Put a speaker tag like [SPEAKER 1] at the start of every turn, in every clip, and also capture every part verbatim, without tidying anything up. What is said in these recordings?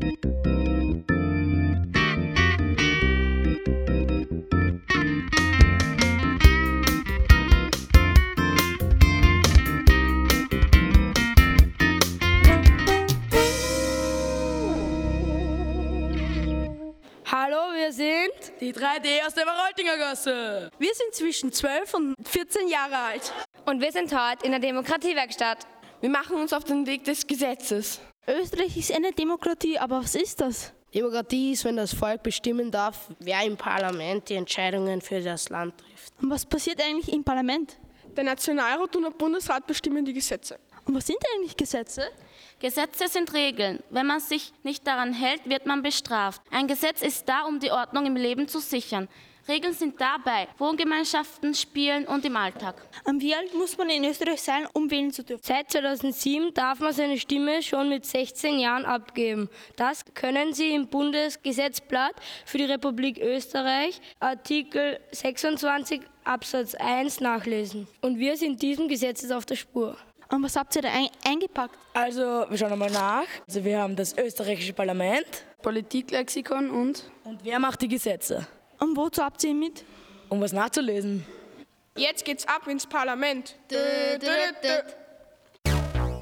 [SPEAKER 1] Hallo, wir sind
[SPEAKER 2] die drei D aus der Maroltinger Gasse.
[SPEAKER 1] Wir sind zwischen zwölf und vierzehn Jahre alt.
[SPEAKER 3] Und wir sind heute in der Demokratiewerkstatt.
[SPEAKER 2] Wir machen uns auf den Weg des Gesetzes.
[SPEAKER 4] Österreich ist eine Demokratie, aber was ist das?
[SPEAKER 5] Demokratie ist, wenn das Volk bestimmen darf, wer im Parlament die Entscheidungen für das Land trifft.
[SPEAKER 4] Und was passiert eigentlich im Parlament?
[SPEAKER 6] Der Nationalrat und der Bundesrat bestimmen die Gesetze.
[SPEAKER 4] Und was sind eigentlich Gesetze?
[SPEAKER 7] Gesetze sind Regeln. Wenn man sich nicht daran hält, wird man bestraft. Ein Gesetz ist da, um die Ordnung im Leben zu sichern. Regeln sind dabei, Wohngemeinschaften, Spielen und im Alltag.
[SPEAKER 4] Und wie alt muss man in Österreich sein, um wählen zu dürfen?
[SPEAKER 1] Seit zweitausendsieben darf man seine Stimme schon mit sechzehn Jahren abgeben. Das können Sie im Bundesgesetzblatt für die Republik Österreich, Artikel sechsundzwanzig Absatz eins nachlesen. Und wir sind diesem Gesetzes auf der Spur.
[SPEAKER 4] Und was habt ihr da ein- eingepackt?
[SPEAKER 2] Also, wir schauen einmal nach. Also, wir haben das österreichische Parlament.
[SPEAKER 6] Politiklexikon und...
[SPEAKER 2] Und wer macht die Gesetze?
[SPEAKER 4] Und wozu habt ihr ihn mit?
[SPEAKER 2] Um was nachzulesen.
[SPEAKER 6] Jetzt geht's ab ins Parlament. Dö, dö, dö.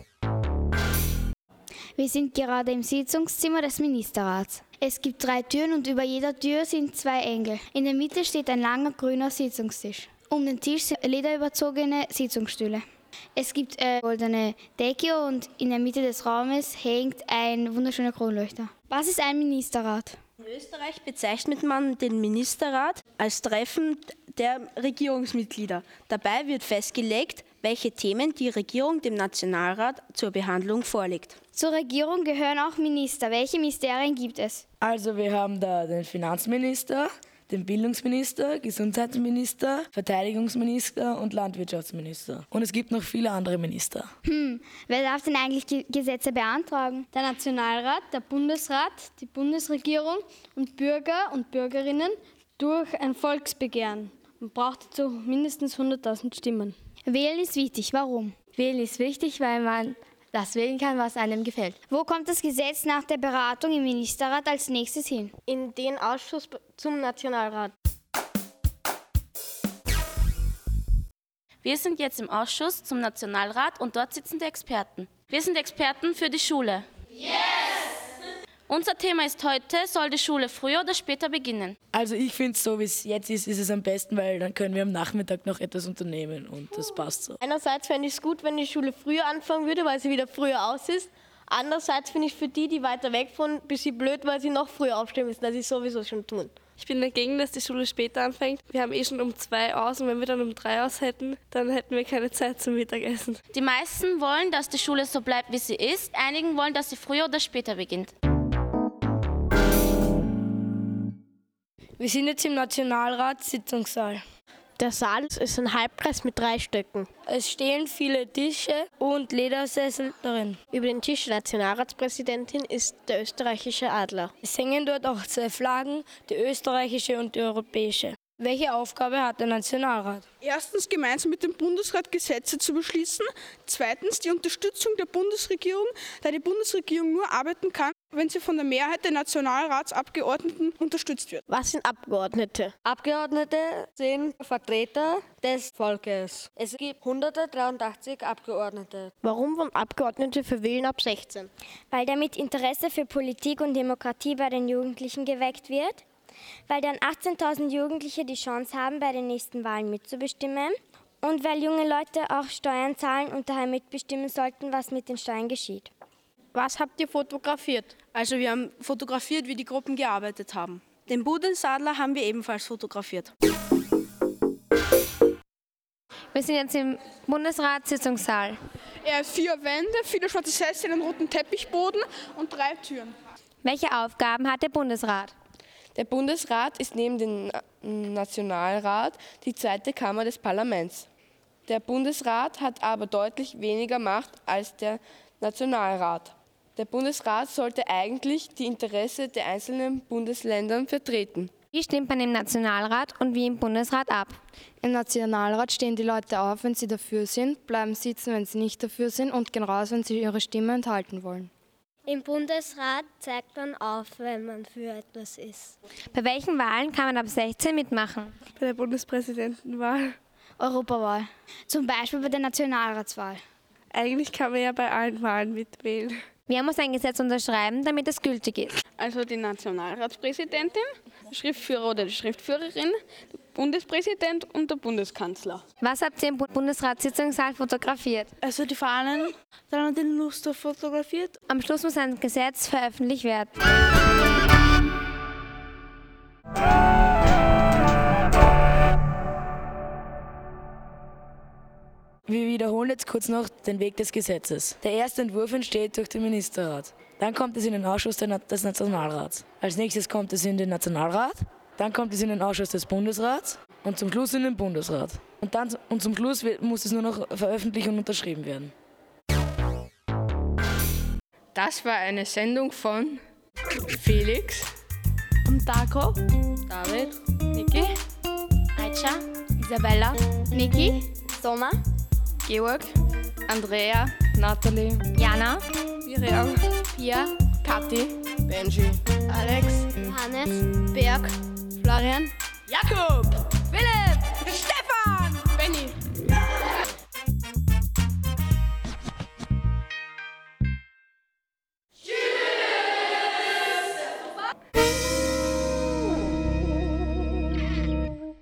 [SPEAKER 8] Wir sind gerade im Sitzungszimmer des Ministerrats. Es gibt drei Türen und über jeder Tür sind zwei Engel. In der Mitte steht ein langer grüner Sitzungstisch. Um den Tisch sind lederüberzogene Sitzungsstühle. Es gibt eine goldene Decke und in der Mitte des Raumes hängt ein wunderschöner Kronleuchter. Was ist ein Ministerrat?
[SPEAKER 9] In Österreich bezeichnet man den Ministerrat als Treffen der Regierungsmitglieder. Dabei wird festgelegt, welche Themen die Regierung dem Nationalrat zur Behandlung vorlegt.
[SPEAKER 8] Zur Regierung gehören auch Minister. Welche Ministerien gibt es?
[SPEAKER 2] Also, wir haben da den Finanzminister, den Bildungsminister, Gesundheitsminister, Verteidigungsminister und Landwirtschaftsminister. Und es gibt noch viele andere Minister.
[SPEAKER 8] Hm, wer darf denn eigentlich Ge- Gesetze beantragen?
[SPEAKER 3] Der Nationalrat, der Bundesrat, die Bundesregierung und Bürger und Bürgerinnen durch ein Volksbegehren. Man braucht dazu mindestens hunderttausend Stimmen.
[SPEAKER 8] Wählen ist wichtig. Warum?
[SPEAKER 3] Wählen ist wichtig, weil man das wählen kann, was einem gefällt.
[SPEAKER 8] Wo kommt das Gesetz nach der Beratung im Ministerrat als nächstes hin?
[SPEAKER 9] In den Ausschuss zum Nationalrat.
[SPEAKER 7] Wir sind jetzt im Ausschuss zum Nationalrat und dort sitzen die Experten. Wir sind Experten für die Schule. Yes! Unser Thema ist heute, soll die Schule früher oder später beginnen?
[SPEAKER 2] Also ich finde, so wie es jetzt ist, ist es am besten, weil dann können wir am Nachmittag noch etwas unternehmen und das passt so.
[SPEAKER 9] Einerseits fände ich es gut, wenn die Schule früher anfangen würde, weil sie wieder früher aus ist. Andererseits finde ich für die, die weiter weg von, ein bisschen blöd, weil sie noch früher aufstehen müssen, als sie sowieso schon tun.
[SPEAKER 10] Ich bin dagegen, dass die Schule später anfängt. Wir haben eh schon um zwei aus und wenn wir dann um drei aus hätten, dann hätten wir keine Zeit zum Mittagessen.
[SPEAKER 7] Die meisten wollen, dass die Schule so bleibt, wie sie ist. Einigen wollen, dass sie früher oder später beginnt.
[SPEAKER 1] Wir sind jetzt im Nationalratssitzungssaal.
[SPEAKER 9] Der Saal ist ein Halbkreis mit drei Stöcken.
[SPEAKER 1] Es stehen viele Tische und Ledersessel darin.
[SPEAKER 9] Über den Tisch der Nationalratspräsidentin ist der österreichische Adler.
[SPEAKER 1] Es hängen dort auch zwei Flaggen, die österreichische und die europäische. Welche Aufgabe hat der Nationalrat?
[SPEAKER 6] Erstens, gemeinsam mit dem Bundesrat Gesetze zu beschließen. Zweitens, die Unterstützung der Bundesregierung, da die Bundesregierung nur arbeiten kann, wenn sie von der Mehrheit der Nationalratsabgeordneten unterstützt wird.
[SPEAKER 9] Was sind Abgeordnete?
[SPEAKER 3] Abgeordnete sind Vertreter des Volkes. Es gibt hundertdreiundachtzig Abgeordnete.
[SPEAKER 9] Warum wollen Abgeordnete für Wählen ab sechzehn?
[SPEAKER 8] Weil damit Interesse für Politik und Demokratie bei den Jugendlichen geweckt wird. Weil dann achtzehntausend Jugendliche die Chance haben, bei den nächsten Wahlen mitzubestimmen. Und weil junge Leute auch Steuern zahlen und daher mitbestimmen sollten, was mit den Steuern geschieht.
[SPEAKER 9] Was habt ihr fotografiert?
[SPEAKER 2] Also wir haben fotografiert, wie die Gruppen gearbeitet haben. Den Bundesadler haben wir ebenfalls fotografiert.
[SPEAKER 3] Wir sind jetzt im Bundesratssitzungssaal.
[SPEAKER 6] Er hat vier Wände, viele schwarze Sessel, einen roten Teppichboden und drei Türen.
[SPEAKER 3] Welche Aufgaben hat der Bundesrat?
[SPEAKER 11] Der Bundesrat ist neben dem Nationalrat die zweite Kammer des Parlaments. Der Bundesrat hat aber deutlich weniger Macht als der Nationalrat. Der Bundesrat sollte eigentlich die Interessen der einzelnen Bundesländer vertreten.
[SPEAKER 3] Wie stimmt man im Nationalrat und wie im Bundesrat ab?
[SPEAKER 12] Im Nationalrat stehen die Leute auf, wenn sie dafür sind, bleiben sitzen, wenn sie nicht dafür sind und gehen raus, wenn sie ihre Stimme enthalten wollen.
[SPEAKER 13] Im Bundesrat zeigt man auf, wenn man für etwas ist.
[SPEAKER 14] Bei welchen Wahlen kann man ab sechzehn mitmachen?
[SPEAKER 10] Bei der Bundespräsidentenwahl.
[SPEAKER 8] Europawahl. Zum Beispiel bei der Nationalratswahl.
[SPEAKER 10] Eigentlich kann man ja bei allen Wahlen mitwählen.
[SPEAKER 14] Wer muss ein Gesetz unterschreiben, damit es gültig ist?
[SPEAKER 15] Also die Nationalratspräsidentin, der Schriftführer oder die Schriftführerin, der Bundespräsident und der Bundeskanzler.
[SPEAKER 14] Was habt ihr im Bundesratssitzungssaal fotografiert?
[SPEAKER 4] Also die Fahnen, dann den Luster fotografiert.
[SPEAKER 14] Am Schluss muss ein Gesetz veröffentlicht werden.
[SPEAKER 2] Wir wiederholen jetzt kurz noch den Weg des Gesetzes. Der erste Entwurf entsteht durch den Ministerrat. Dann kommt es in den Ausschuss des Nationalrats. Als nächstes kommt es in den Nationalrat. Dann kommt es in den Ausschuss des Bundesrats und zum Schluss in den Bundesrat. Und, dann, und zum Schluss muss es nur noch veröffentlicht und unterschrieben werden.
[SPEAKER 11] Das war eine Sendung von Felix,
[SPEAKER 4] Darko,
[SPEAKER 11] David,
[SPEAKER 7] Niki, Aisha,
[SPEAKER 8] Isabella,
[SPEAKER 3] Niki, Soma,
[SPEAKER 11] Georg, Andrea, Nathalie,
[SPEAKER 14] Jana,
[SPEAKER 10] Miriam,
[SPEAKER 3] Pia,
[SPEAKER 11] Kathi, Benji,
[SPEAKER 3] Alex,
[SPEAKER 13] Hannes,
[SPEAKER 3] Berg, Florian,
[SPEAKER 11] Jakob,
[SPEAKER 3] Philipp, Steffen.